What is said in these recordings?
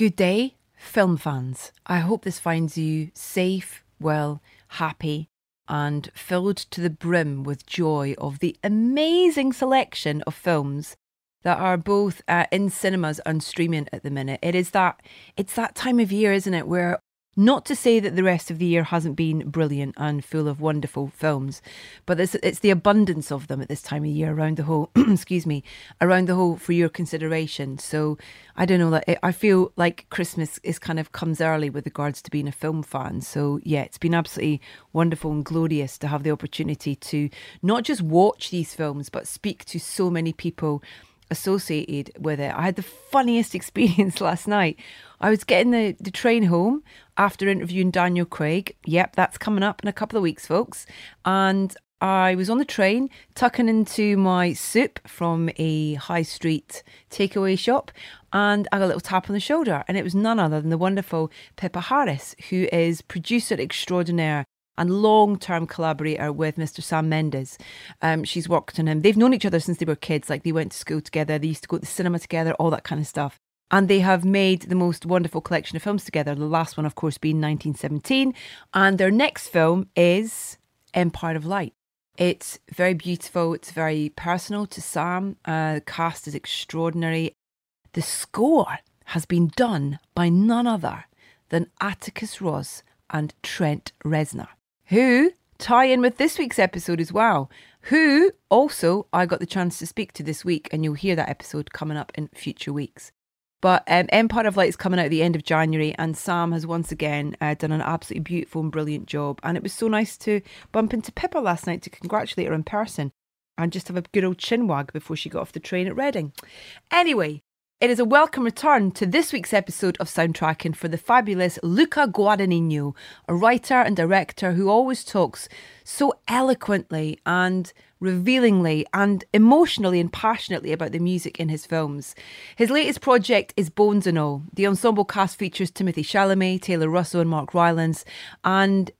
Good day, film fans. I hope this finds you safe, well, happy, and filled to the brim with joy of the amazing selection of films that are both in cinemas and streaming at the minute. It's that time of year, isn't it, where not to say that the rest of the year hasn't been brilliant and full of wonderful films, but it's the abundance of them at this time of year around the whole, excuse me, around the whole for your consideration. So I don't know, I feel like Christmas is kind of comes early with regards to being a film fan. So yeah, it's been absolutely wonderful and glorious to have the opportunity to not just watch these films, but speak to so many people associated with it. I had the funniest experience last night. I was getting the train home after interviewing Daniel Craig. Yep, that's coming up in a couple of weeks, folks. And I was on the train tucking into my soup from a high street takeaway shop, and I got a little tap on the shoulder, and it was none other than the wonderful Pippa Harris, who is producer extraordinaire and long-term collaborator with Mr. Sam Mendes. She's worked on him. They've known each other since they were kids. Like, they went to school together. They used to go to the cinema together, all that kind of stuff. And they have made the most wonderful collection of films together. The last one, of course, being 1917. And their next film is Empire of Light. It's very beautiful. It's very personal to Sam. The cast is extraordinary. The score has been done by none other than Atticus Ross and Trent Reznor, who tie in with this week's episode as well, who also I got the chance to speak to this week, and you'll hear that episode coming up in future weeks. But Empire of Light is coming out at the end of January, and Sam has once again done an absolutely beautiful and brilliant job. And it was so nice to bump into Pippa last night to congratulate her in person and just have a good old chinwag before she got off the train at Reading. Anyway, it is a welcome return to this week's episode of Soundtracking for the fabulous Luca Guadagnino, a writer and director who always talks so eloquently and revealingly and emotionally and passionately about the music in his films. His latest project is Bones and All. The ensemble cast features Timothée Chalamet, Taylor Russell and Mark Rylance, and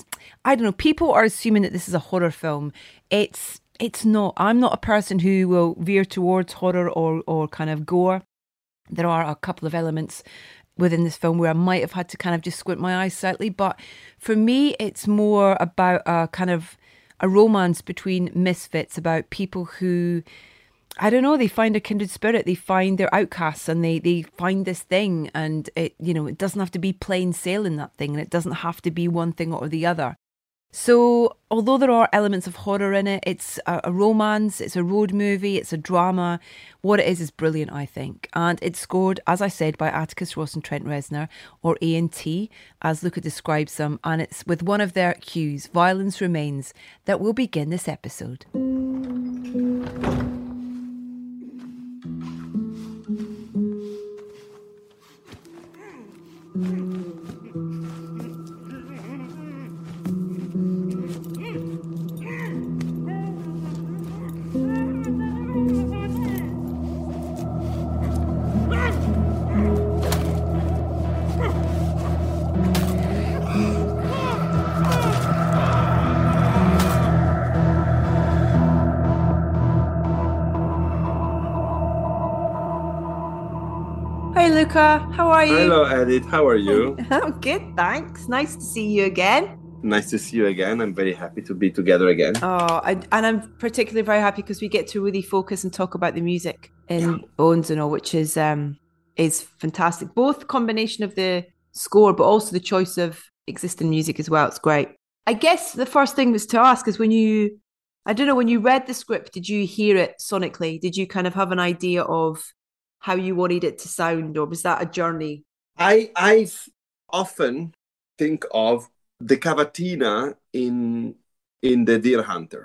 people are assuming that this is a horror film. It's not. I'm not a person who will veer towards horror or kind of gore. There are a couple of elements within this film where I might have had to kind of just squint my eyes slightly. But for me, it's more about a kind of a romance between misfits, about people who, I don't know, they find a kindred spirit, they find their outcasts, and they find this thing, and it doesn't have to be plain sailing, that thing, and it doesn't have to be one thing or the other. So although there are elements of horror in it, it's a romance, it's a road movie, it's a drama. What it is brilliant, I think. And it's scored, as I said, by Atticus Ross and Trent Reznor, or A&T, as Luca describes them. And it's with one of their cues, Violence Remains, that we'll begin this episode. Hi Luca, how are you? Hello Edith, how are you? I'm good, thanks. Nice to see you again. Nice to see you again. I'm very happy to be together again. And I'm particularly very happy because we get to really focus and talk about the music in Bones and All, which is fantastic. Both combination of the score, but also the choice of existing music as well. It's great. I guess the first thing was to ask is when you read the script, did you hear it sonically? Did you kind of have an idea of how you wanted it to sound, or was that a journey? I often think of the cavatina in The Deer Hunter.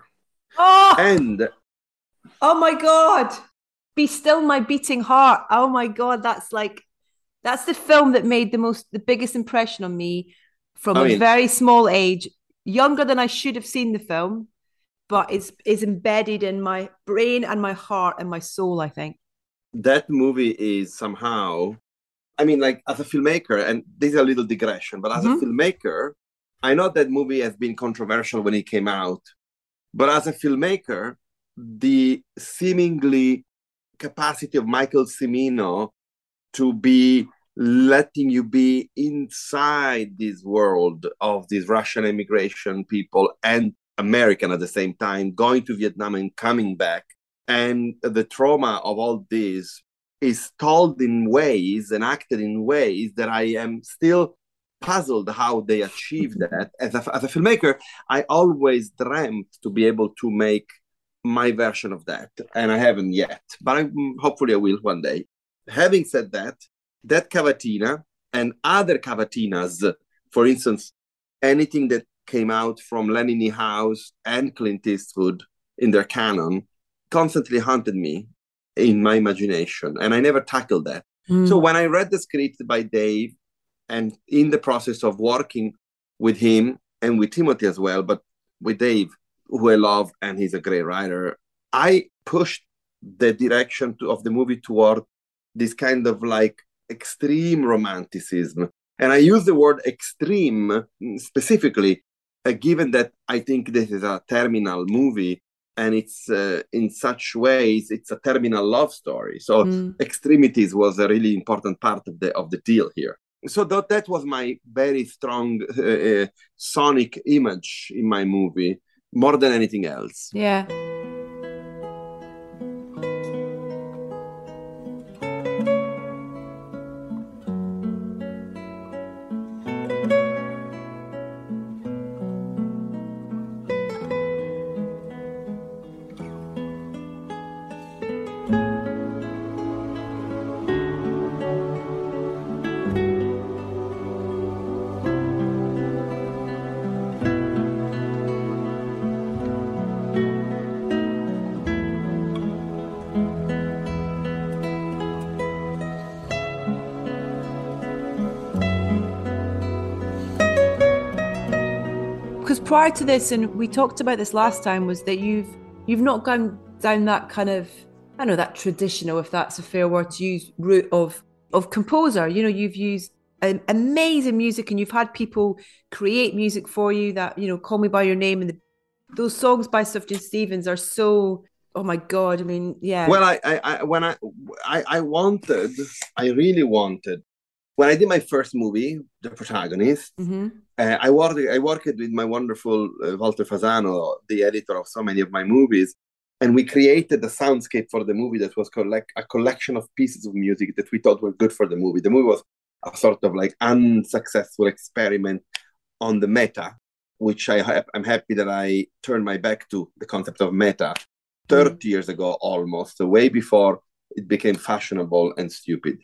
Oh my God. Be Still My Beating Heart. Oh my God, that's the film that made the biggest impression on me from a very small age, younger than I should have seen the film, but is embedded in my brain and my heart and my soul, I think. That movie is somehow, as a filmmaker, and this is a little digression, but as a filmmaker, I know that movie has been controversial when it came out, but as a filmmaker, the seemingly capacity of Michael Cimino to be letting you be inside this world of these Russian immigration people and American at the same time, going to Vietnam and coming back. And the trauma of all this is told in ways and acted in ways that I am still puzzled how they achieved that. As a filmmaker, I always dreamt to be able to make my version of that, and I haven't yet, but hopefully I will one day. Having said that, that cavatina and other cavatinas, for instance, anything that came out from Lenny Niehaus and Clint Eastwood in their canon, constantly haunted me in my imagination, and I never tackled that. So when I read the script by Dave, and in the process of working with him and with Timothy as well, but with Dave, who I love, and he's a great writer, I pushed the direction of the movie toward this kind of like extreme romanticism. And I use the word extreme specifically, given that I think this is a terminal movie, and it's in such ways, it's a terminal love story. So extremities was a really important part of the deal here. So that was my very strong sonic image in my movie, more than anything else. Yeah. Because prior to this, and we talked about this last time, was that you've not gone down that kind of, I don't know, that traditional, if that's a fair word to use, route of composer. You know, you've used amazing music, and you've had people create music for you that, you know, Call Me By Your Name, and those songs by Sufjan Stevens are so, oh my God, I mean, yeah. Well, I really wanted, when I did my first movie, The Protagonist, I worked with my wonderful Walter Fasano, the editor of so many of my movies, and we created a soundscape for the movie that was a collection of pieces of music that we thought were good for the movie. The movie was a sort of like unsuccessful experiment on the meta, which I'm happy that I turned my back to the concept of meta 30 years ago almost, so way before it became fashionable and stupid.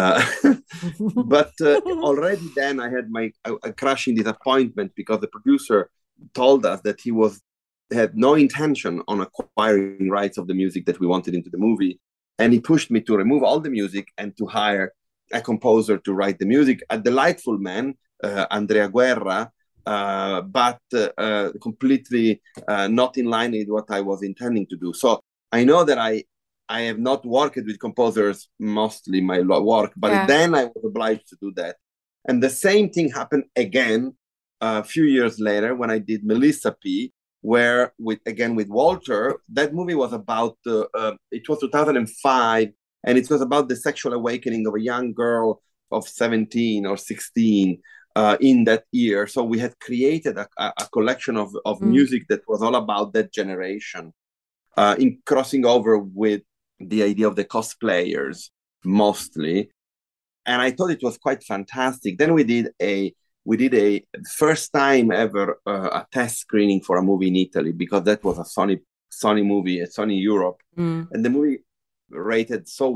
But already then I had a crushing disappointment, because the producer told us that he had no intention on acquiring rights of the music that we wanted into the movie. And he pushed me to remove all the music and to hire a composer to write the music. A delightful man, Andrea Guerra, but completely not in line with what I was intending to do. So I know that I have not worked with composers mostly my work, but then I was obliged to do that. And the same thing happened again a few years later when I did Melissa P, where with Walter, that movie was about, it was 2005, and it was about the sexual awakening of a young girl of 17 or 16 in that year. So we had created a collection of music that was all about that generation, in crossing over with the idea of the cosplayers mostly, and I thought it was quite fantastic. Then we did a first time ever a test screening for a movie in Italy, because that was a Sony movie at Sony Europe, and the movie rated so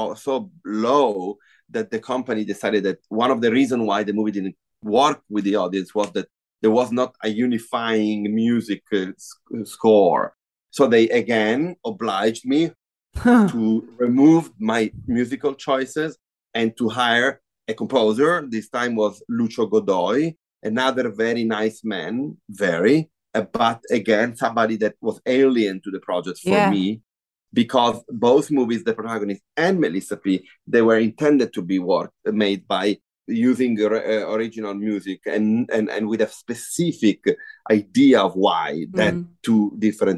low that the company decided that one of the reasons why the movie didn't work with the audience was that there was not a unifying music score. So they again obliged me to remove my musical choices and to hire a composer. This time was Lucio Godoy, another very nice man, but again, somebody that was alien to the project for me, because both movies, The Protagonist and Melissa P, they were intended to be made by using original music and with a specific idea of why that two different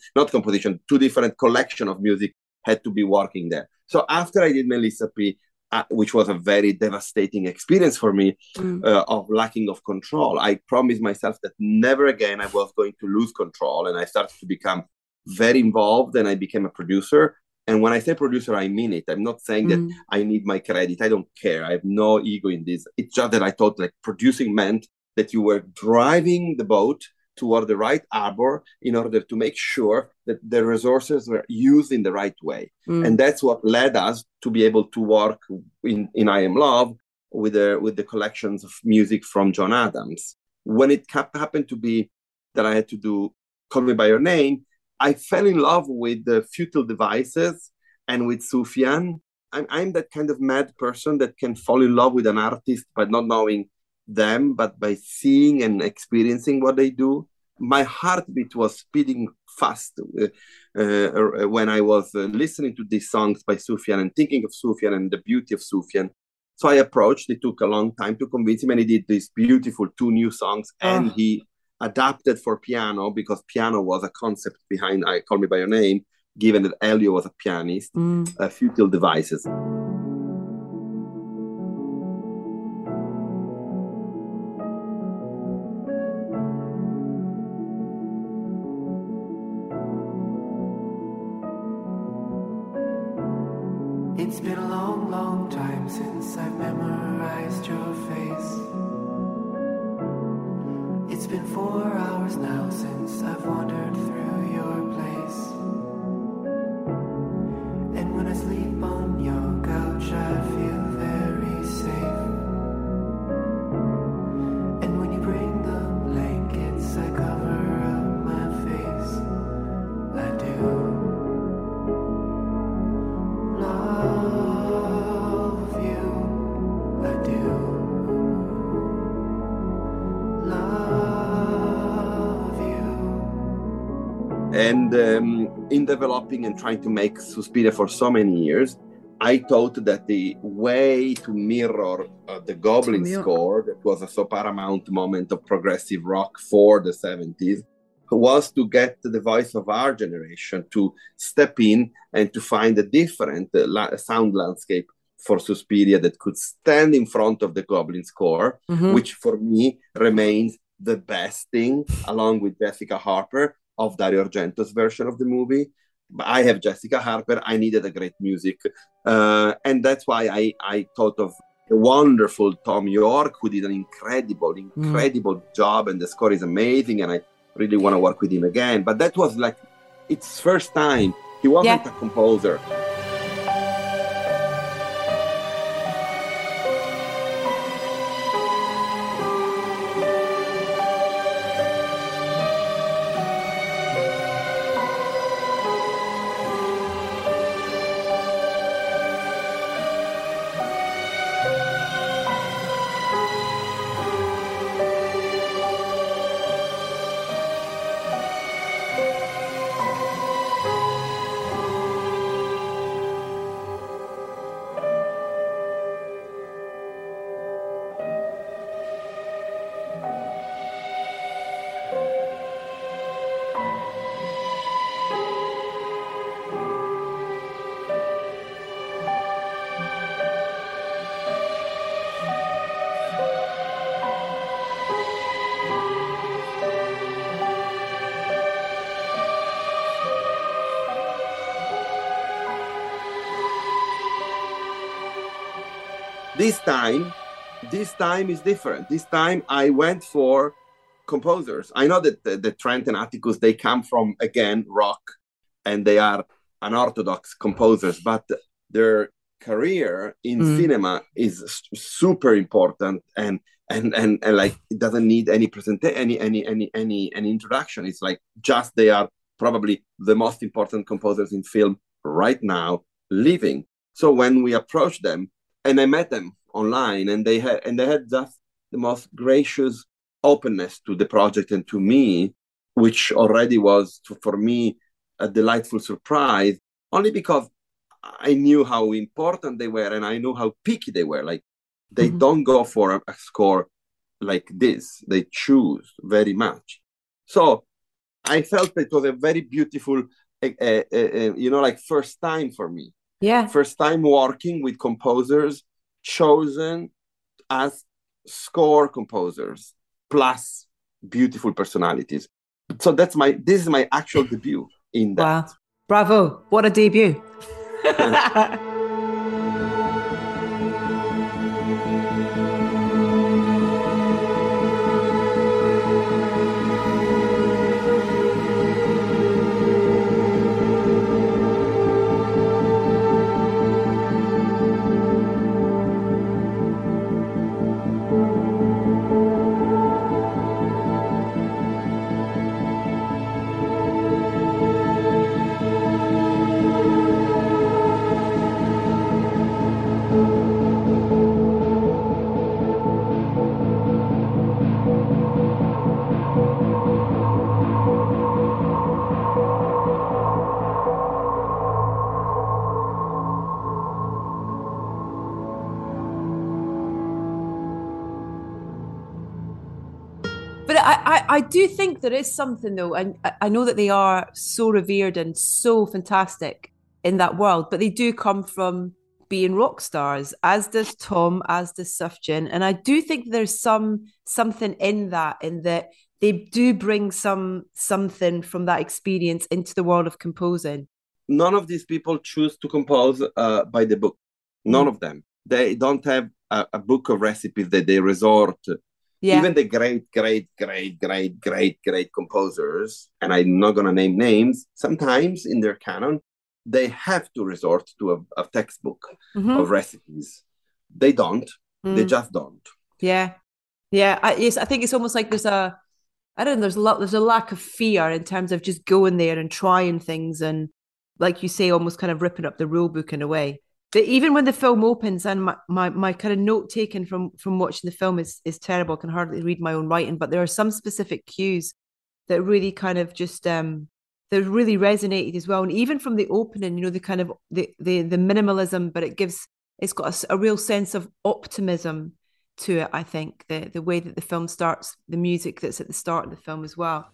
two different collection of music had to be working there. So after I did Melissa P, which was a very devastating experience for me, of lacking of control. I promised myself that never again I was going to lose control, and I started to become very involved, and I became a producer. And when I say producer, I mean it. I'm not saying that I need my credit. I don't care. I have no ego in this. It's just that I thought like producing meant that you were driving the boat toward the right harbor in order to make sure that the resources were used in the right way. And that's what led us to be able to work in I Am Love with the collections of music from John Adams. When it happened to be that I had to do Call Me By Your Name, I fell in love with the Futile Devices and with Sufjan. I'm that kind of mad person that can fall in love with an artist by not knowing them, but by seeing and experiencing what they do. My heartbeat was speeding fast when I was listening to these songs by Sufjan and thinking of Sufjan and the beauty of Sufjan. So I approached. It took a long time to convince him, and he did these beautiful 2 new songs, and he adapted for piano, because piano was a concept behind I Call Me By Your Name, given that Elio was a pianist, Futile Devices. It's been a long, long time since I've memorized your face. It's been 4 hours now since I've wandered through your place. And when I sleep on your couch, I feel very safe. And when you bring the blankets, I cover up my face. I do. And in developing and trying to make Suspiria for so many years, I thought that the way to mirror the Goblin score, that was a so paramount moment of progressive rock for the 70s, was to get the voice of our generation to step in and to find a different sound landscape for Suspiria that could stand in front of the Goblin score, which for me remains the best thing, along with Jessica Harper, of Dario Argento's version of the movie. But I have Jessica Harper. I needed a great music. And that's why I thought of the wonderful Tom York, who did an incredible job, and the score is amazing, and I really want to work with him again. But that was like its first time. He wasn't a composer. This time is different. This time I went for composers. I know that the Trent and Atticus, they come from, again, rock, and they are unorthodox composers, but their career in cinema is super important, and like it doesn't need any any introduction. It's like just they are probably the most important composers in film right now living. So when we approached them, and I met them online, and they had just the most gracious openness to the project and to me, which already was for me a delightful surprise, only because I knew how important they were, and I knew how picky they were. Like they don't go for a score like this; they choose very much. So I felt it was a very beautiful, like first time for me. Yeah. First time working with composers chosen as score composers, plus beautiful personalities. So this is my actual debut in that. Wow. Bravo. What a debut. But I do think there is something though, and I know that they are so revered and so fantastic in that world, but they do come from being rock stars, as does Tom, as does Sufjan. And I do think there's something in that they do bring something from that experience into the world of composing. None of these people choose to compose by the book. None of them. They don't have a book of recipes that they resort to. Yeah. Even the great composers, and I'm not going to name names, sometimes in their canon, they have to resort to a textbook of recipes. They don't. They just don't. Yeah. Yeah. I think it's almost like there's a lack of fear in terms of just going there and trying things and, like you say, almost kind of ripping up the rule book in a way. But even when the film opens, and my kind of note taken from watching the film is terrible. I can hardly read my own writing, but there are some specific cues that really kind of just that really resonated as well. And even from the opening, the kind of the minimalism, but it's got a real sense of optimism to it. I think the way that the film starts, the music that's at the start of the film as well.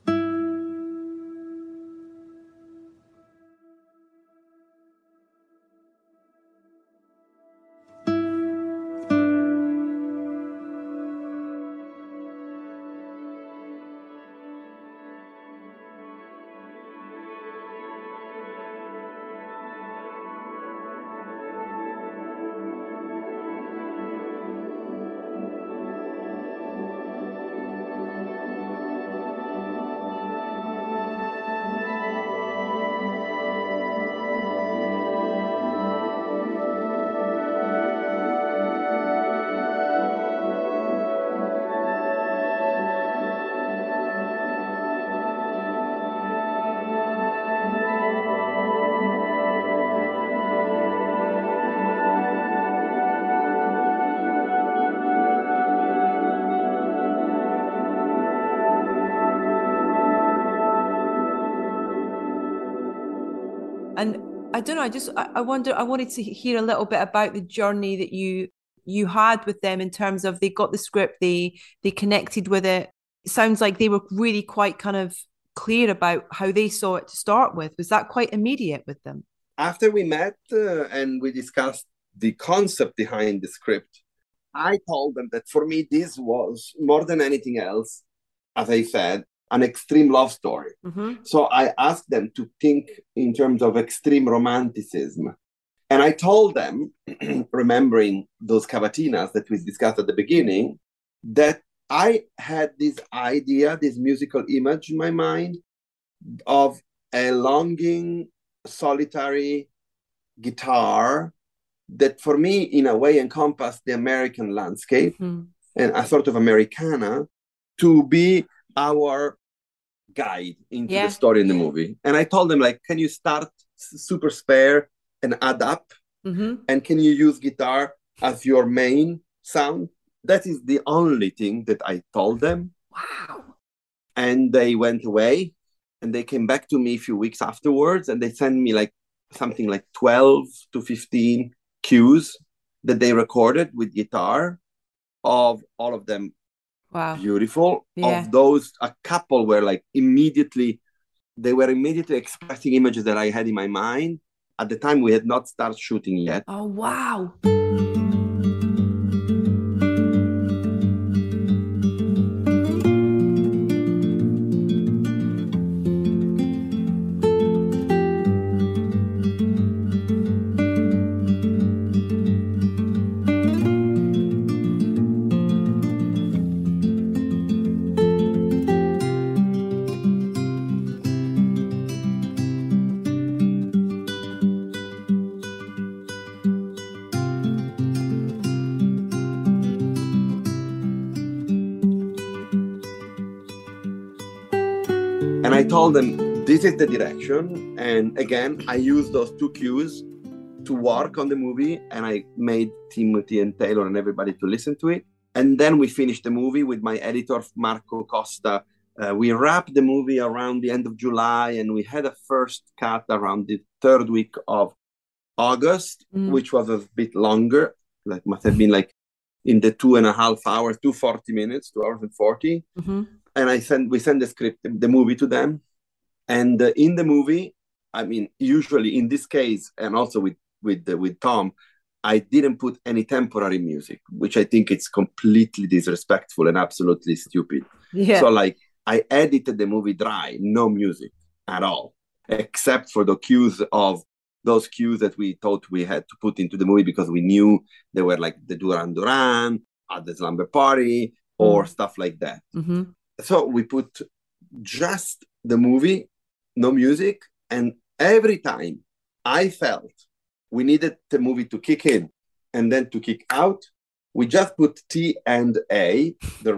And I don't know, I wanted to hear a little bit about the journey that you had with them in terms of they got the script, they connected with it. It sounds like they were really quite kind of clear about how they saw it to start with. Was that quite immediate with them? After we met and we discussed the concept behind the script, I told them that for me, this was more than anything else, as I said, an extreme love story. So I asked them to think in terms of extreme romanticism. And I told them, remembering those cavatinas that we discussed at the beginning, that I had this idea, this musical image in my mind of a longing, solitary guitar that for me, in a way, encompassed the American landscape and a sort of Americana to be our guide into the story in the movie. And I told them, like, can you start super spare and add up? And can you use guitar as your main sound? That is the only thing that I told them. Wow. And they went away and they came back to me a few weeks afterwards and they sent me like something like 12 to 15 cues that they recorded with guitar, of all of them. Wow. Beautiful. Yeah. Of those, a couple were like immediately expressing images that I had in my mind. At the time, we had not started shooting yet. Oh, wow. And I told them, this is the direction. And again, I used those two cues to work on the movie. And I made Timothy and Taylor and everybody to listen to it. And then we finished the movie with my editor, Marco Costa. We wrapped the movie around the end of July, and we had a first cut around the third week of August, which was a bit longer. Like must have been like in the 2.5 hours, 2:40 minutes, 2 hours and 40. And we sent the script, the movie to them. And in the movie, I mean, usually in this case, and also with Tom, I didn't put any temporary music, which I think it's completely disrespectful and absolutely stupid. Yeah. So like I edited the movie dry, no music at all, except for those cues that we thought we had to put into the movie because we knew they were like the Duran Duran at the Slumber Party or stuff like that. So we put just the movie, no music. And every time I felt we needed the movie to kick in and then to kick out, we just put T and A,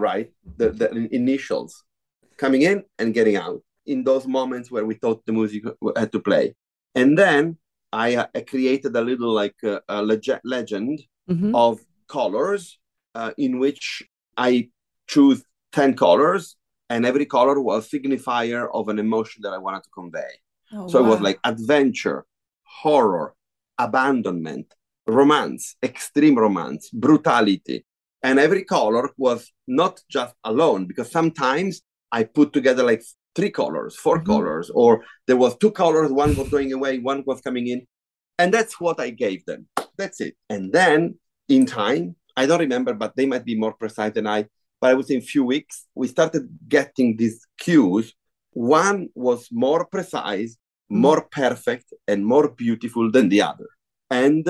the initials, coming in and getting out in those moments where we thought the music had to play. And then I created a little like a legend of colors in which I choose 10 colors, and every color was a signifier of an emotion that I wanted to convey. So it was like adventure, horror, abandonment, romance, extreme romance, brutality. And every color was not just alone, because sometimes I put together like 3 colors, 4 colors, or there was 2 colors, one was going away, one was coming in. And that's what I gave them. That's it. And then in time, I don't remember, but they might be more precise than I, but I would say in a few weeks, we started getting these cues. One was more precise, more perfect, and more beautiful than the other. And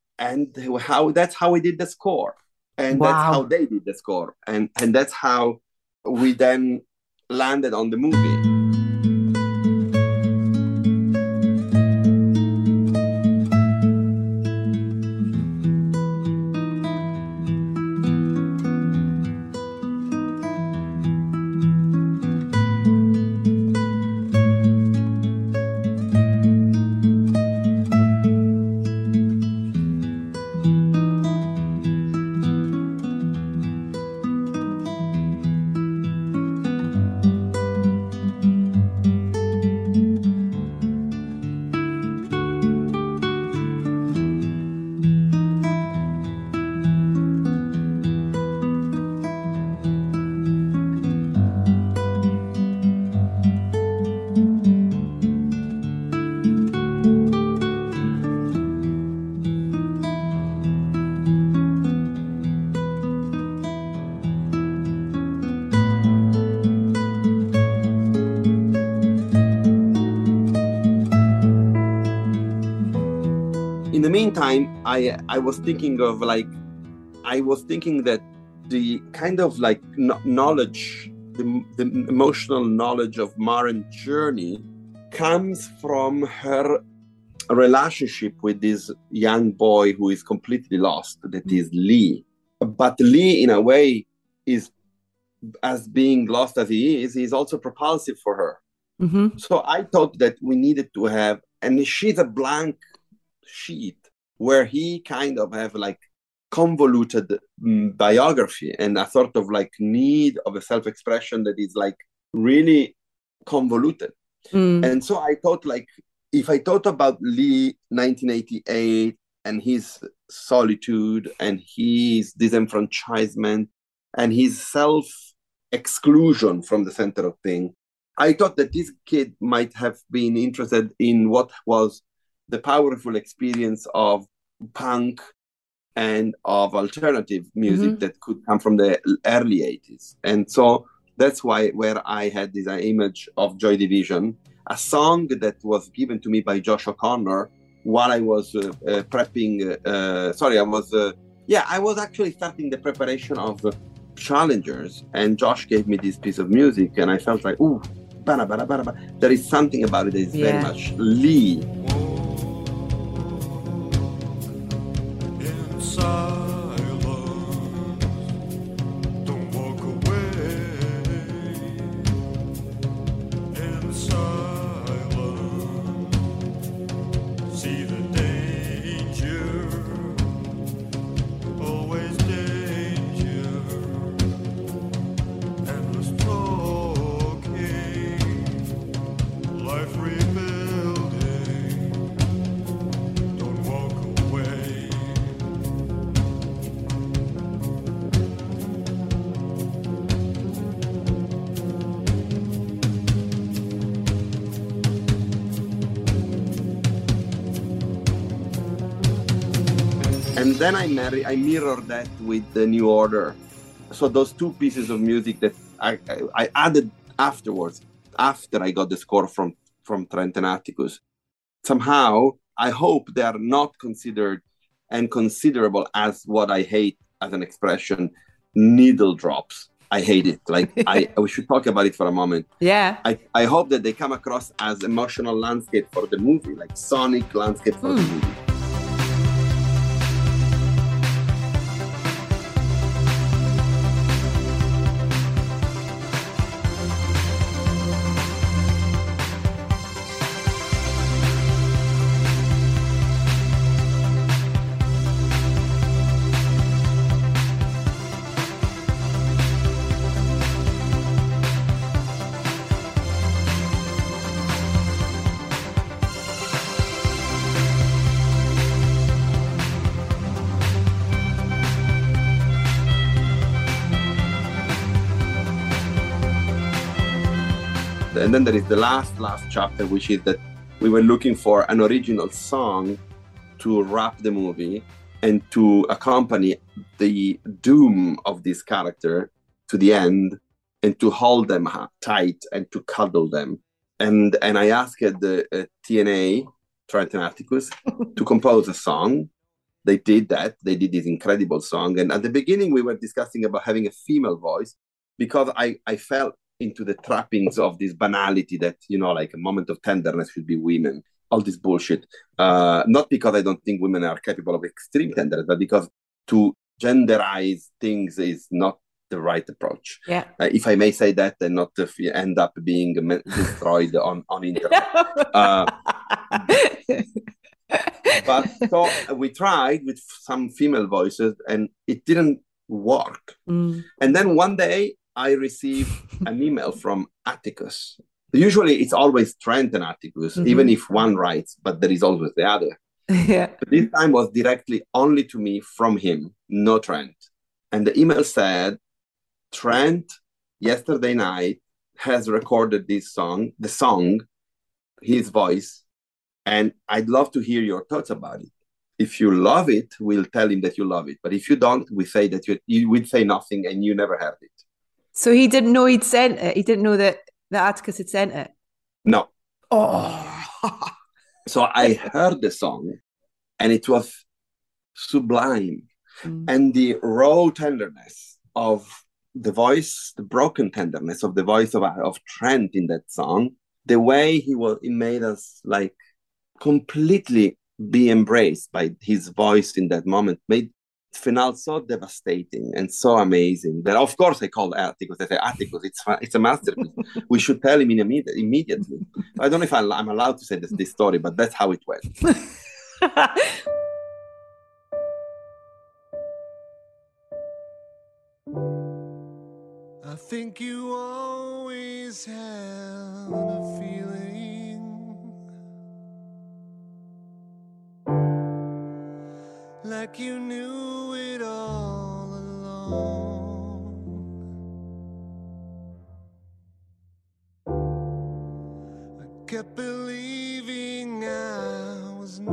that's how we did the score. And that's how they did the score. And that's how we then landed on the movie. In the meantime, I was thinking of that the kind of like knowledge, the emotional knowledge of Maren's journey comes from her relationship with this young boy who is completely lost, that is Lee. But Lee, in a way, is, as being lost as he is, he's also propulsive for her. So I thought that we needed to have, and she's a blank sheet where he kind of have like convoluted biography and a sort of like need of a self-expression that is like really convoluted. And so I thought, like, if I thought about Lee 1988 and his solitude and his disenfranchisement and his self-exclusion from the center of things, I thought that this kid might have been interested in what was the powerful experience of punk and of alternative music that could come from the early 80s. And so that's why where I had this image of Joy Division, a song that was given to me by Josh O'Connor while I was prepping. I was actually starting the preparation of Challengers, and Josh gave me this piece of music, and I felt like, ooh, bada, bada, bada, bada. There is something about it that is very much Lee. And then I mirrored that with the New Order. So those two pieces of music that I added afterwards, after I got the score from Trent and Atticus, somehow I hope they are not considered and considerable as what I hate as an expression, needle drops. I hate it. Like we should talk about it for a moment. Yeah. I hope that they come across as emotional landscape for the movie, like sonic landscape for the movie. And then there is the last chapter, which is that we were looking for an original song to wrap the movie and to accompany the doom of this character to the end, and to hold them tight and to cuddle them. And I asked the TNA, Trent and Atticus, to compose a song. They did that. They did this incredible song. And at the beginning, we were discussing about having a female voice, because I felt into the trappings of this banality that, like a moment of tenderness should be women, all this bullshit. Not because I don't think women are capable of extreme tenderness, but because to genderize things is not the right approach. Yeah. If I may say that, and not to end up being destroyed on internet. But so we tried with some female voices, and it didn't work. And then one day, I received an email from Atticus. Usually it's always Trent and Atticus, even if one writes, but there is always the other. Yeah. But this time was directly only to me from him, no Trent. And the email said, Trent, yesterday night, has recorded the song, his voice, and I'd love to hear your thoughts about it. If you love it, we'll tell him that you love it. But if you don't, we say that you would say nothing and you never heard it. So he didn't know he'd sent it. He didn't know that Atticus had sent it. No. Oh. So I heard the song, and it was sublime. And the raw tenderness of the voice, the broken tenderness of the voice of Trent in that song, the way he made us like completely be embraced by his voice in that moment, made finale so devastating and so amazing that, of course, I called Atticus. I said, Atticus, it's a masterpiece. We should tell him immediately. I don't know if I'm allowed to say this story, but that's how it went. I think you always had a feeling like you knew it all along. I kept believing I was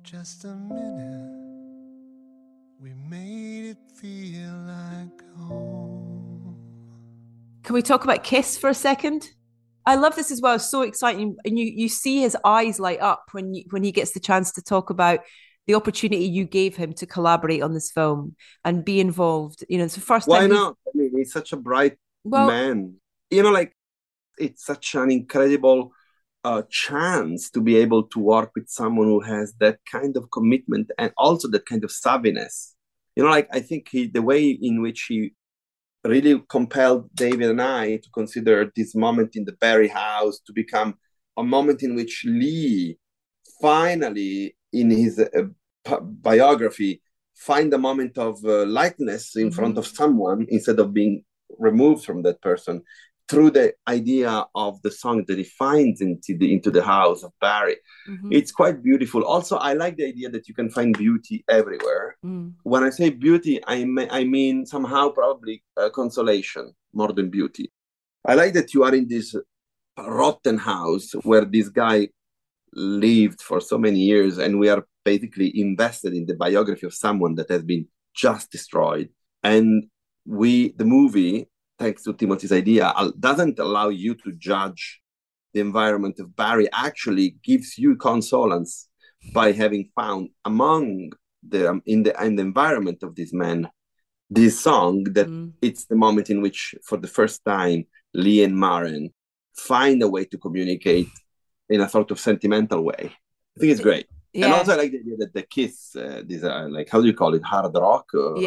just a minute. We made it feel like home. Can we talk about Kiss for a second? I love this as well. It's so exciting. And you see his eyes light up when he gets the chance to talk about the opportunity you gave him to collaborate on this film and be involved. You know, it's the first time. Why not? I mean, he's such a bright man. You know, like, it's such an incredible chance to be able to work with someone who has that kind of commitment and also that kind of savviness. You know, like, I think the way in which he really compelled David and I to consider this moment in the Barry house to become a moment in which Lee finally, in his biography, find a moment of lightness in front of someone instead of being removed from that person, through the idea of the song that he finds into the house of Barry. It's quite beautiful. Also, I like the idea that you can find beauty everywhere. When I say beauty, I mean somehow probably consolation more than beauty. I like that you are in this rotten house where this guy lived for so many years, and we are basically invested in the biography of someone that has been just destroyed. And the movie, thanks to Timothy's idea, doesn't allow you to judge the environment of Barry, actually gives you consolence by having found among in the environment of this man this song that it's the moment in which, for the first time, Lee and Maren find a way to communicate in a sort of sentimental way. I think it's great. Yeah. And also I like the idea that the Kiss, these are like, how do you call it? Hard rock?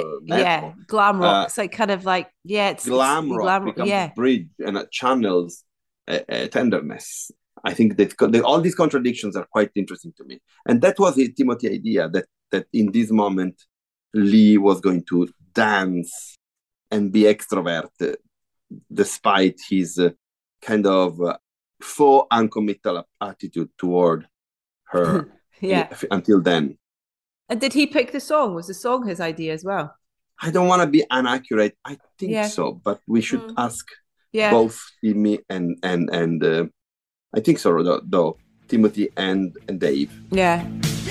Glam rock. It's like kind of like, it's glam rock becomes a bridge and it channels tenderness. I think that all these contradictions are quite interesting to me. And that was the Timothy idea, that in this moment, Lee was going to dance and be extroverted despite his kind of faux uncommittal attitude toward her. Until then. And did he pick the song? Was the song his idea as well? I don't want to be inaccurate. I think so, but we should ask both Timmy and I think so though Timothy and Dave. Yeah.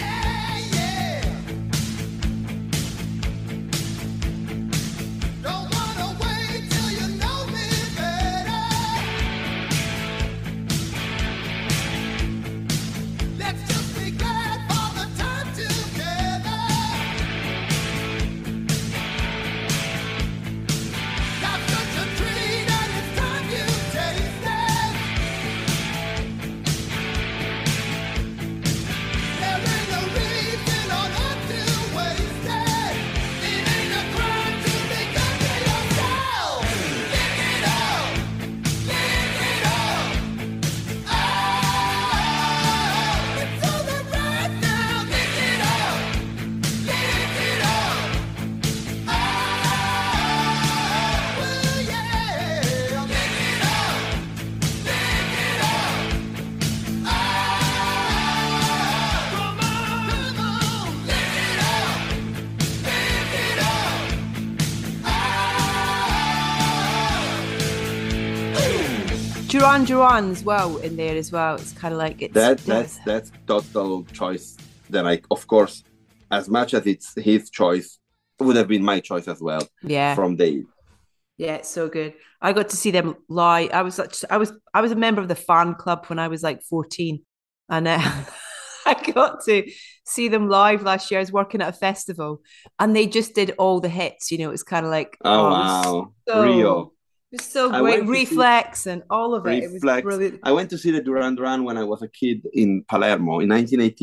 Duran Duran's well in there as well. It's kind of like that's total choice. Then of course, as much as it's his choice, it would have been my choice as well. Yeah, from Dave. Yeah, it's so good. I got to see them live. I was a member of the fan club when I was like 14, and I got to see them live last year. I was working at a festival, and they just did all the hits. You know, it was kind of like wow, Rio. It was so great. Reflex and all of it. It was brilliant. I went to see the Duran Duran when I was a kid in Palermo in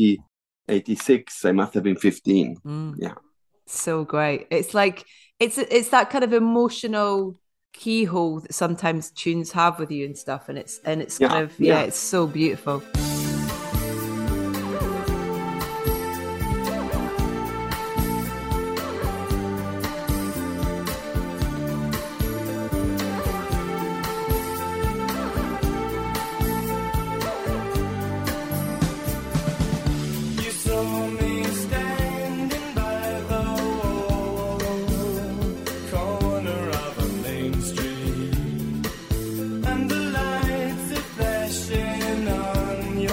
1986. I must have been 15. Yeah. So great. It's like, it's that kind of emotional keyhole that sometimes tunes have with you and stuff. And it's kind of, it's so beautiful. And the lights are flashing on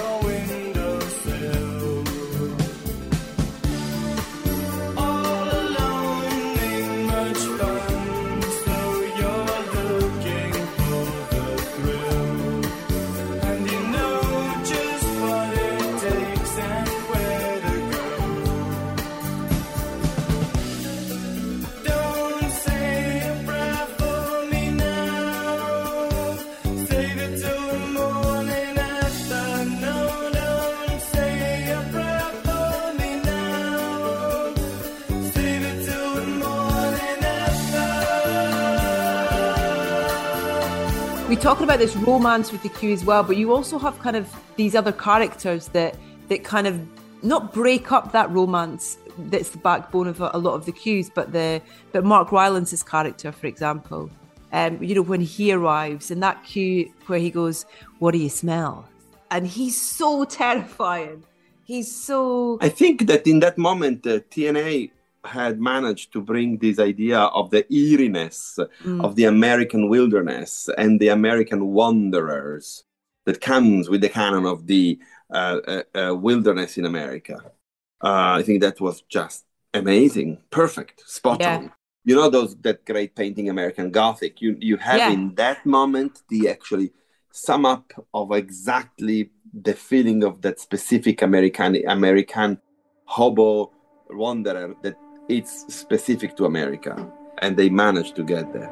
We talk about this romance with the Q as well, but you also have kind of these other characters that kind of not break up that romance that's the backbone of a lot of the Qs, but Mark Rylance's character, for example, when he arrives and that Q where he goes, "What do you smell?" And he's so terrifying. He's so... I think that in that moment, TNA had managed to bring this idea of the eeriness of the American wilderness and the American wanderers that comes with the canon of the wilderness in America. I think that was just amazing, perfect, spot on. You know that great painting, American Gothic. You have in that moment the actually sum up of exactly the feeling of that specific American hobo wanderer that it's specific to America, and they managed to get there.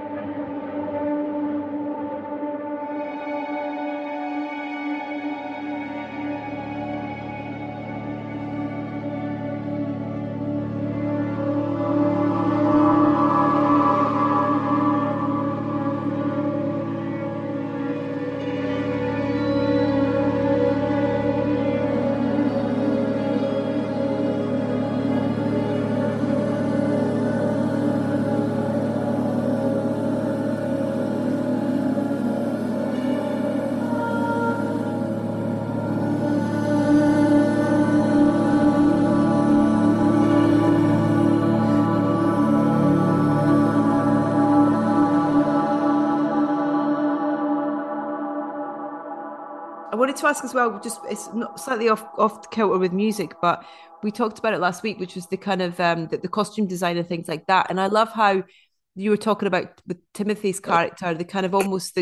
I wanted to ask as well, just it's not slightly off kilter with music, but we talked about it last week, which was the kind of the costume design and things like that. And I love how you were talking about with Timothy's character, the kind of almost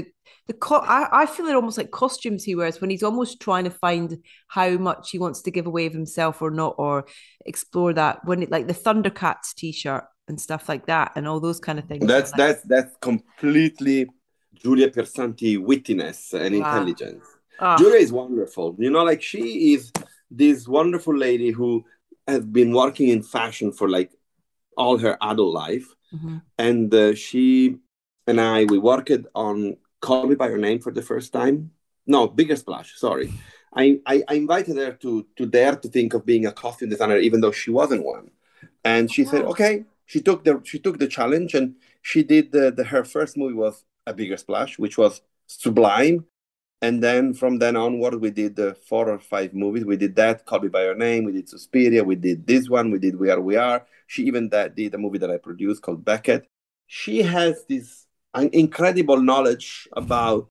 I feel it almost like costumes he wears when he's almost trying to find how much he wants to give away of himself or not, or explore that when like the Thundercats t-shirt and stuff like that, and all those kind of things. That's completely Julia Piersanti wittiness and intelligence. Julia is wonderful. Like she is this wonderful lady who has been working in fashion for like all her adult life. Mm-hmm. And she and we worked on Call Me By Your Name for the first time. No, Bigger Splash, sorry. I invited her to dare to think of being a costume designer, even though she wasn't one. And she said, okay. She took the challenge, and she did her first movie was A Bigger Splash, which was sublime. And then from then onward, we did 4 or 5 movies. We did that, Call Me By Your Name. We did Suspiria. We did this one. We did We Are, We Are. She even did a movie that I produced called Beckett. She has this incredible knowledge about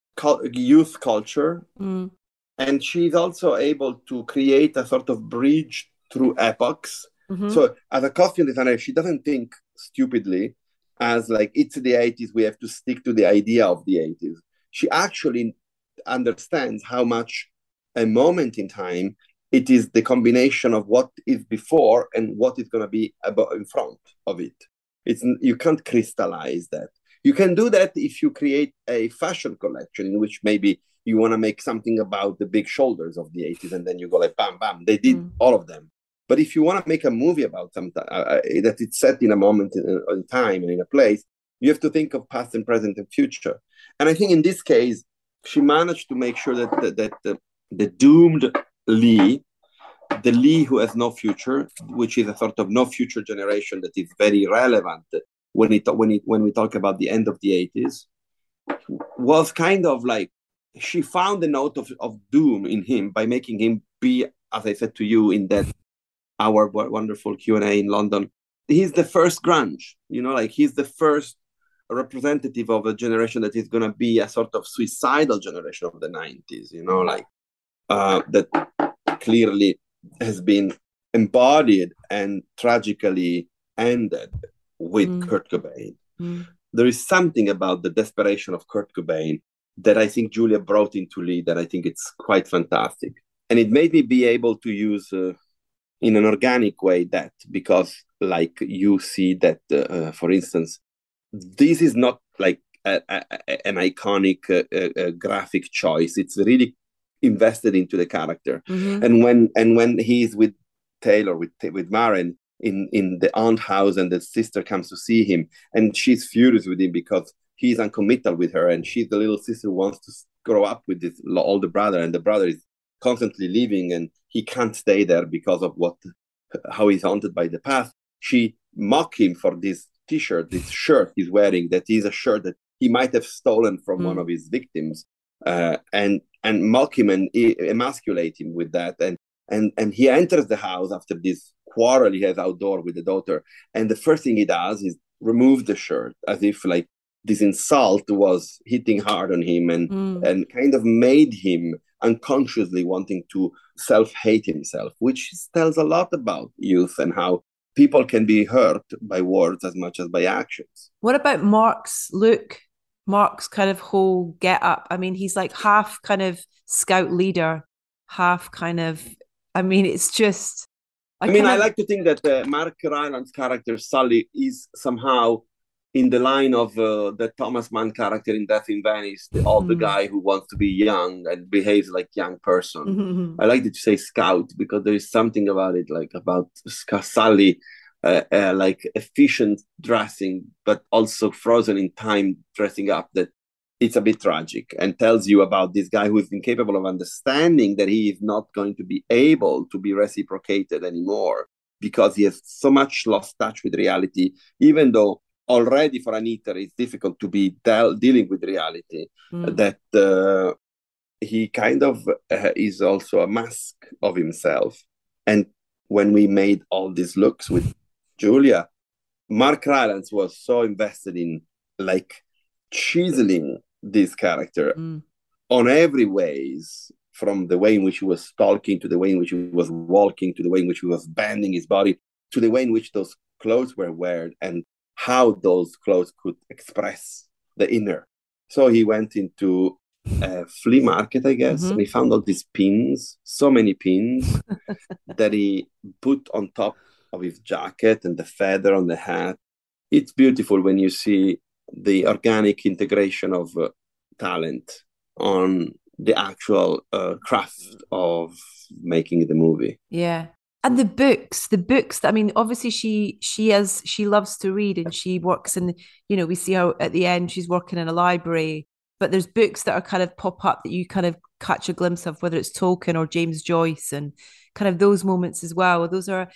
youth culture. Mm. And she's also able to create a sort of bridge through epochs. Mm-hmm. So as a costume designer, she doesn't think stupidly as like, it's the 80s, we have to stick to the idea of the 80s. She actually understands how much a moment in time it is the combination of what is before and what is going to be in front of it. You can't crystallize that. You can do that if you create a fashion collection in which maybe you want to make something about the big shoulders of the 80s, and then you go like bam bam, they did all of them. But if you want to make a movie about something that it's set in a moment in time and in a place, you have to think of past and present and future. And I think in this case, she managed to make sure that the doomed Lee, the Lee who has no future, which is a sort of no future generation that is very relevant when we talk about the end of the 80s, was kind of like, she found the note of doom in him by making him be, as I said to you in that our wonderful Q&A in London, he's the first grunge, like he's the first representative of a generation that is going to be a sort of suicidal generation of the 90s, that clearly has been embodied and tragically ended with Kurt Cobain. There is something about the desperation of Kurt Cobain that I think Julia brought into Lee that I think it's quite fantastic. And it made me be able to use in an organic way that, because like you see that, for instance, this is not like an iconic graphic choice. It's really invested into the character. Mm-hmm. And when he's with Taylor, with Maren in the aunt house, and the sister comes to see him, and she's furious with him because he's uncommittal with her, and she's the little sister who wants to grow up with this older brother, and the brother is constantly leaving, and he can't stay there because of how he's haunted by the past. She mock him for this t-shirt, this shirt he's wearing, that is a shirt that he might have stolen from one of his victims, and mock him and emasculate him with that. And he enters the house after this quarrel he has outdoor with the daughter, and the first thing he does is remove the shirt, as if like this insult was hitting hard on him, and kind of made him unconsciously wanting to self-hate himself, which tells a lot about youth and how people can be hurt by words as much as by actions. What about Mark's look? Mark's kind of whole get up. I mean, he's like half kind of scout leader, half kind of, I mean, it's just... I like to think that Mark Rylance character, Sully, is somehow in the line of the Thomas Mann character in Death in Venice, the older guy who wants to be young and behaves like a young person. I like to say scout because there is something about it, like about Sully, like efficient dressing, but also frozen in time dressing up, that it's a bit tragic and tells you about this guy who is incapable of understanding that he is not going to be able to be reciprocated anymore because he has so much lost touch with reality, even though already for an eater it's difficult to be dealing with reality, that he kind of is also a mask of himself. And when we made all these looks with Julia, Mark Rylance was so invested in like chiseling this character on every ways, from the way in which he was talking, to the way in which he was walking, to the way in which he was bending his body, to the way in which those clothes were worn, and how those clothes could express the inner. So he went into a flea market, I guess, and he found all these pins, so many pins, that he put on top of his jacket and the feather on the hat. It's beautiful when you see the organic integration of talent on the actual craft of making the movie. Yeah. And the books that, I mean, obviously she loves to read, and she works in, you know, we see how at the end she's working in a library, but there's books that are kind of pop up that you kind of catch a glimpse of, whether it's Tolkien or James Joyce, and kind of those moments as well. Is there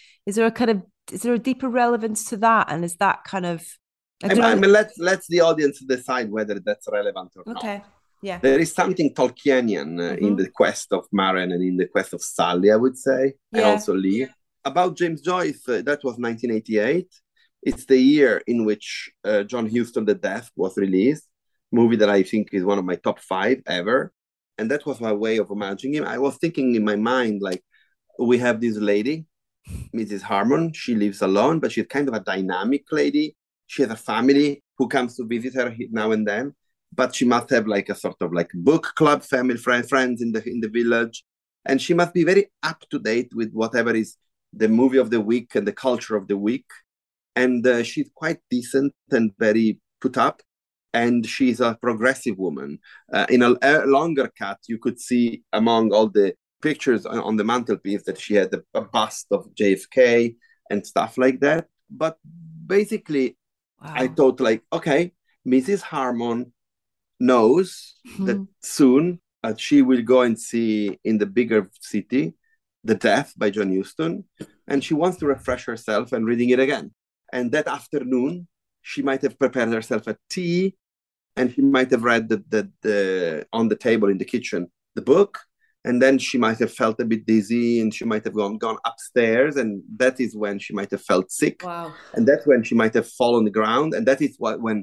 a deeper relevance to that? And is that kind of, I mean, let's the audience decide whether that's relevant or not. Okay. Yeah. There is something Tolkienian in the quest of Maren and in the quest of Sully, I would say, and also Lee. About James Joyce, that was 1988. It's the year in which John Huston, The Death, was released, movie that I think is one of my top 5 ever. And that was my way of imagining him. I was thinking in my mind, like, we have this lady, Mrs. Harmon. She lives alone, but she's kind of a dynamic lady. She has a family who comes to visit her now and then. But she must have like a sort of like book club, family, friends in the village. And she must be very up to date with whatever is the movie of the week and the culture of the week. And she's quite decent and very put up. And she's a progressive woman. In a longer cut, you could see among all the pictures on the mantelpiece that she had a bust of JFK and stuff like that. But basically, I thought like, okay, Mrs. Harmon knows that soon she will go and see in the bigger city The Death by John Huston, and she wants to refresh herself and reading it again. And that afternoon, she might have prepared herself a tea, and she might have read the on the table in the kitchen the book, and then she might have felt a bit dizzy, and she might have gone upstairs, and that is when she might have felt sick. Wow. And that's when she might have fallen on the ground, and that is when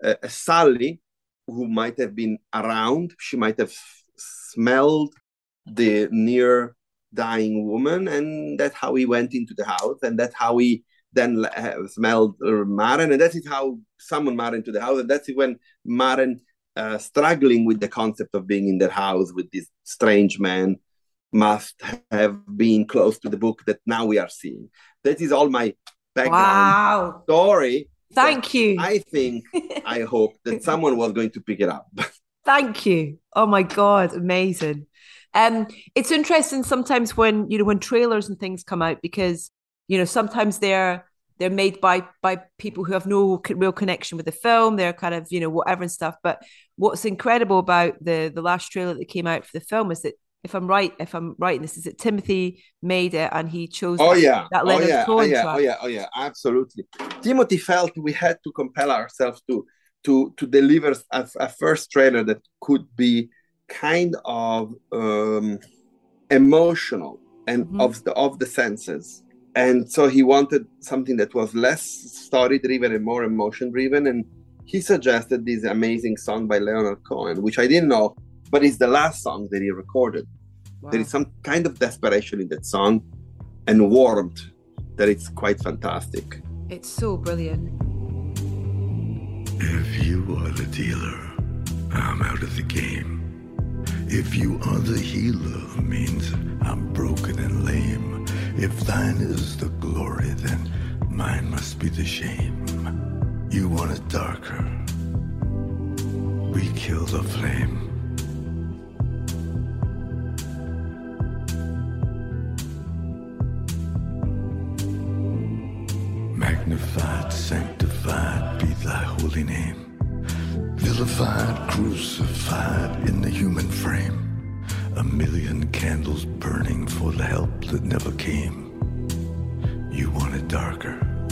Sally, who might have been around, she might have smelled the near dying woman, and that's how he went into the house, and that's how he then smelled Maren, and that is how summoned Maren to the house, and that's when Maren, struggling with the concept of being in the house with this strange man, must have been close to the book that now we are seeing. That is all my background story. Thank you. I hope that someone was going to pick it up. Thank you. Oh my God, amazing. It's interesting sometimes when trailers and things come out, because, sometimes they're they're made by people who have no real connection with the film. They're kind of, you know, whatever and stuff. But what's incredible about the last trailer that came out for the film is that if I'm right in this, is that Timothy made it and he chose that Leonard Cohen track. Oh yeah, absolutely. Timothy felt we had to compel ourselves to deliver a first trailer that could be kind of emotional and of the senses. And so he wanted something that was less story-driven and more emotion-driven. And he suggested this amazing song by Leonard Cohen, which I didn't know, but it's the last song that he recorded. Wow. There is some kind of desperation in that song and warmth that it's quite fantastic. It's so brilliant. If you are the dealer, I'm out of the game. If you are the healer, means I'm broken and lame. If thine is the glory, then mine must be the shame. You want it darker, we kill the flame. Magnified, sanctified be thy holy name. Vilified, crucified in the human frame. A million candles burning for the help that never came. You want it darker.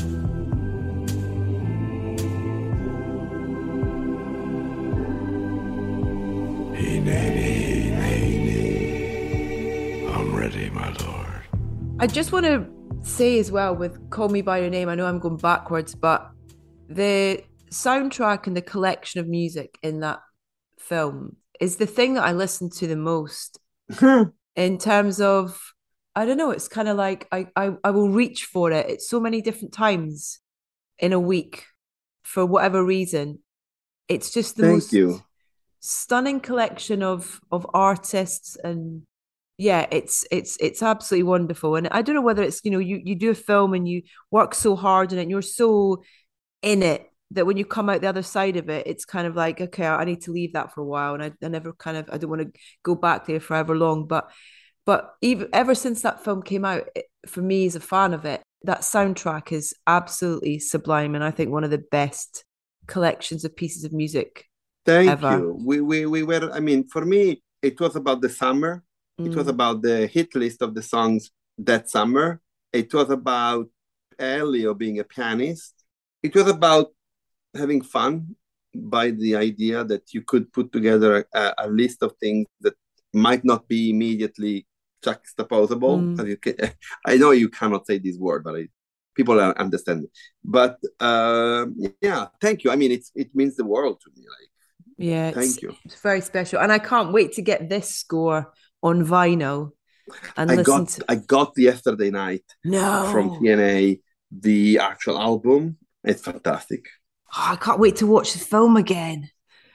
I'm ready, my lord. I just want to say as well with Call Me By Your Name, I know I'm going backwards, but the soundtrack and the collection of music in that film is the thing that I listen to the most in terms of, I don't know, it's kind of like I will reach for it at so many different times in a week for whatever reason. It's just the most stunning collection of artists, and yeah, it's absolutely wonderful. And I don't know whether it's, you know, you do a film and you work so hard in it and you're so in it that when you come out the other side of it, it's kind of like, okay, I need to leave that for a while. And I never kind of, I don't want to go back there forever long. But even ever since that film came out, for me as a fan of it, that soundtrack is absolutely sublime. And I think one of the best collections of pieces of music ever. Thank you. We were, I mean, for me, it was about the summer. It was about the hit list of the songs that summer. It was about Elio being a pianist. It was about having fun by the idea that you could put together a list of things that might not be immediately juxtaposable. I know you cannot say this word, but people understand it. But yeah, thank you. I mean, it means the world to me. Like, yeah, thank you. It's very special, and I can't wait to get this score on vinyl. And I got yesterday night from TNA the actual album. It's fantastic. Oh, I can't wait to watch the film again.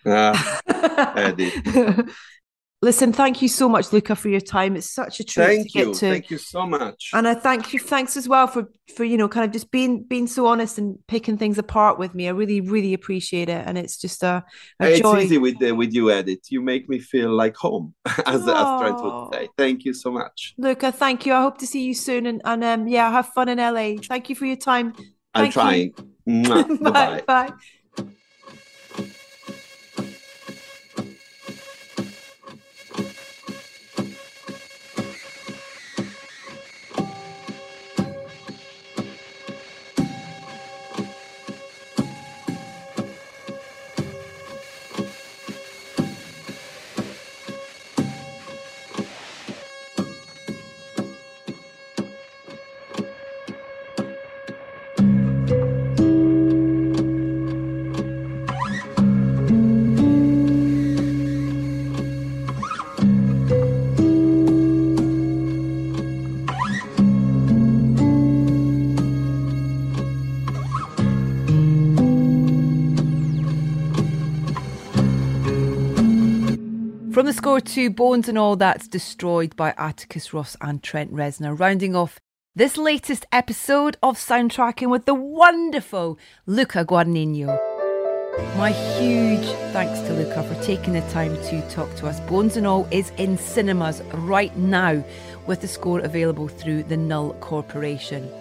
Eddie. Listen, thank you so much, Luca, for your time. It's such a treat Thank you so much. And I thanks as well for you know, kind of just being so honest and picking things apart with me. I really, really appreciate it. And it's just a joy. It's easy with you, Edith. You make me feel like home, as Trent would say. Thank you so much. Luca, thank you. I hope to see you soon. And yeah, have fun in LA. Thank you for your time. I'm trying. Bye. Bye. From the score to Bones and All That's Destroyed by Atticus Ross and Trent Reznor, rounding off this latest episode of Soundtracking with the wonderful Luca Guadagnino. My huge thanks to Luca for taking the time to talk to us. Bones and All is in cinemas right now with the score available through the Null Corporation.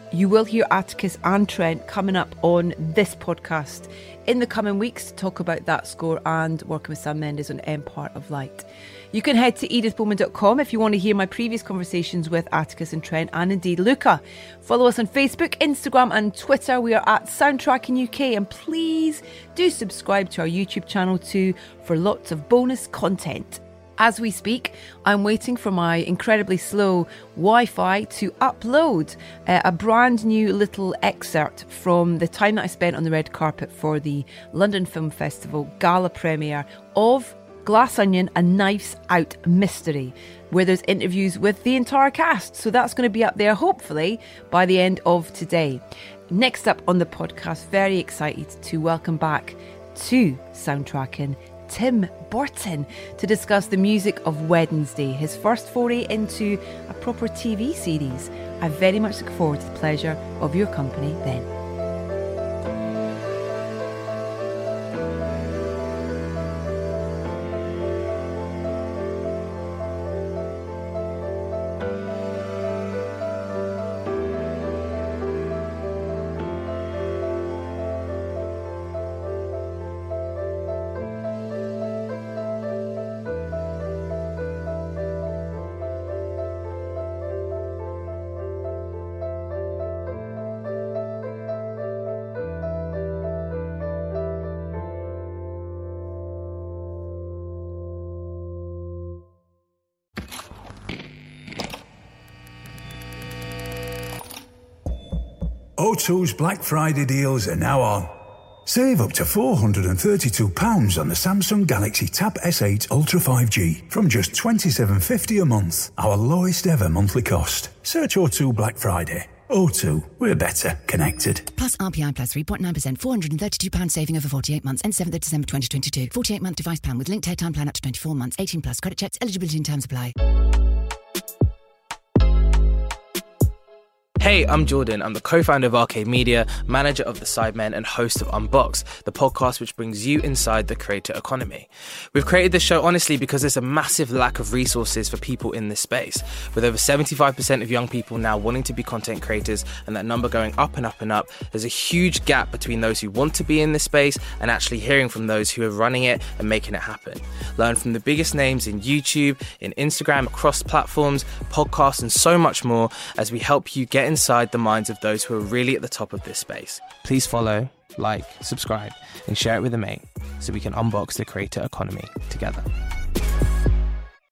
You will hear Atticus and Trent coming up on this podcast in the coming weeks to talk about that score and working with Sam Mendes on Empire of Light. You can head to edithbowman.com if you want to hear my previous conversations with Atticus and Trent, and indeed Luca. Follow us on Facebook, Instagram and Twitter. We are at Soundtracking UK, and please do subscribe to our YouTube channel too for lots of bonus content. As we speak, I'm waiting for my incredibly slow Wi-Fi to upload a brand new little excerpt from the time that I spent on the red carpet for the London Film Festival gala premiere of Glass Onion, A Knives Out Mystery, where there's interviews with the entire cast. So that's going to be up there, hopefully, by the end of today. Next up on the podcast, very excited to welcome back to Soundtracking Tim Burton to discuss the music of Wednesday, his first foray into a proper TV series. I very much look forward to the pleasure of your company then. O2's Black Friday deals are now on. Save up to £432 on the Samsung Galaxy Tab S8 Ultra 5G from just $27.50 a month, our lowest ever monthly cost. Search O2 Black Friday. O2, we're better connected. Plus RPI plus 3.9%, £432 saving over 48 months, and 7th of December 2022. 48-month device plan with linked airtime plan up to 24 months. 18 plus credit checks, eligibility and terms apply. Hey, I'm Jordan. I'm the co-founder of Arcade Media, manager of The Sidemen, and host of Unbox, the podcast which brings you inside the creator economy. We've created this show honestly because there's a massive lack of resources for people in this space. With over 75% of young people now wanting to be content creators and that number going up and up and up, there's a huge gap between those who want to be in this space and actually hearing from those who are running it and making it happen. Learn from the biggest names in YouTube, in Instagram, across platforms, podcasts, and so much more as we help you get inside the minds of those who are really at the top of this space. Please follow, like, subscribe, and share it with a mate so we can unbox the creator economy together.